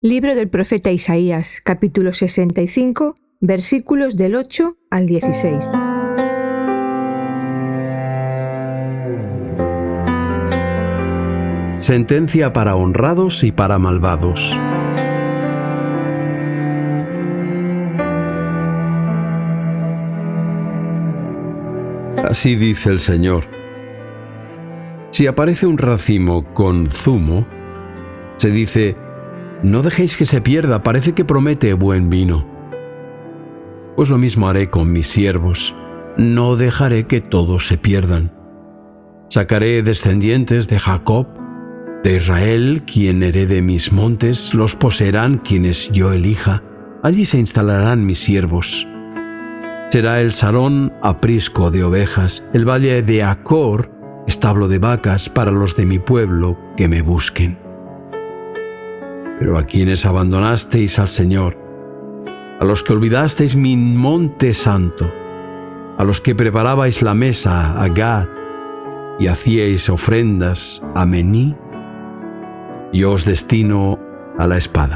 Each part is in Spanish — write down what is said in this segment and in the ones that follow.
Libro del profeta Isaías, capítulo 65, versículos del 8 al 16. Sentencia para honrados y para malvados. Así dice el Señor: si aparece un racimo con zumo, se dice: no dejéis que se pierda, parece que promete buen vino. Pues lo mismo haré con mis siervos, no dejaré que todos se pierdan. Sacaré descendientes de Jacob, de Israel, quien herede mis montes, los poseerán quienes yo elija, allí se instalarán mis siervos. Será el Sarón aprisco de ovejas, el valle de Acor establo de vacas para los de mi pueblo que me busquen. Pero a quienes abandonasteis al Señor, a los que olvidasteis mi monte santo, a los que preparabais la mesa a Gad y hacíais ofrendas a Mení, yo os destino a la espada.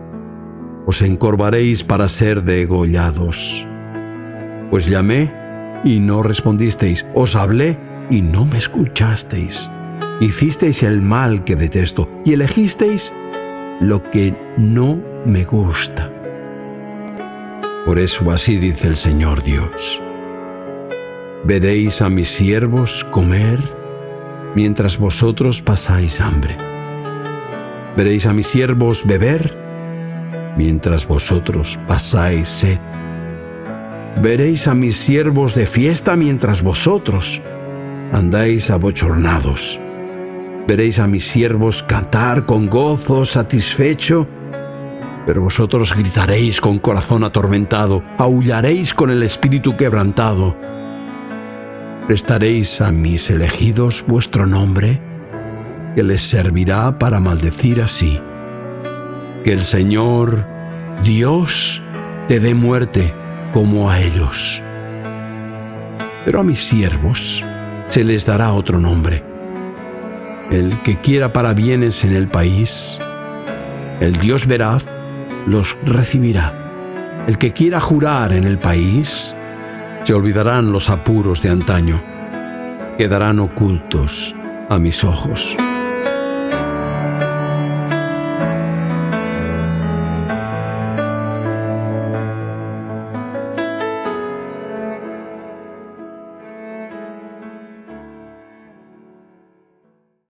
Os encorvaréis para ser degollados. Pues llamé y no respondisteis, os hablé y no me escuchasteis. Hicisteis el mal que detesto y elegisteis lo que no me gusta. Por eso así dice el Señor Dios: veréis a mis siervos comer mientras vosotros pasáis hambre. Veréis a mis siervos beber mientras vosotros pasáis sed. Veréis a mis siervos de fiesta mientras vosotros andáis abochornados. Veréis a mis siervos cantar con gozo satisfecho, pero vosotros gritaréis con corazón atormentado, aullaréis con el espíritu quebrantado. Prestaréis a mis elegidos vuestro nombre, que les servirá para maldecir así: que el Señor Dios te dé muerte como a ellos. Pero a mis siervos se les dará otro nombre: el que quiera parabienes en el país, el Dios veraz los recibirá. El que quiera jurar en el país, se olvidarán los apuros de antaño, quedarán ocultos a mis ojos.